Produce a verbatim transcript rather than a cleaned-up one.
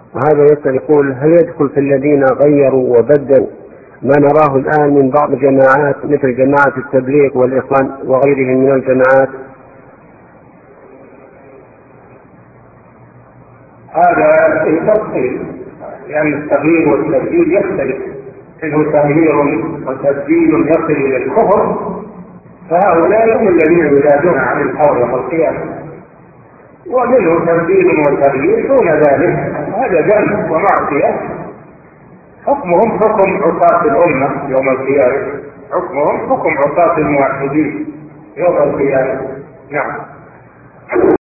وهذا يسأل يقول: هل يدخل في الذين غيروا وبدلوا ما نراه الآن من بعض الجماعات مثل جماعة التبليغ والإخوان وغيرهم من الجماعات؟ هذا في تفصيل، لأن التغيير والتبديل يختلف، إنه تغيير وتبديل يصل إلى الكفر، فهؤلاء هم الذين يجادون عن الحول يوم القيامة، ومنه تبديل وتغيير دون ذلك هذا ذنب ومعصية، حكمهم حكم عصاة الأمة يوم القيامة، حكمهم حكم عصاة الموحدين يوم القيامة. نعم.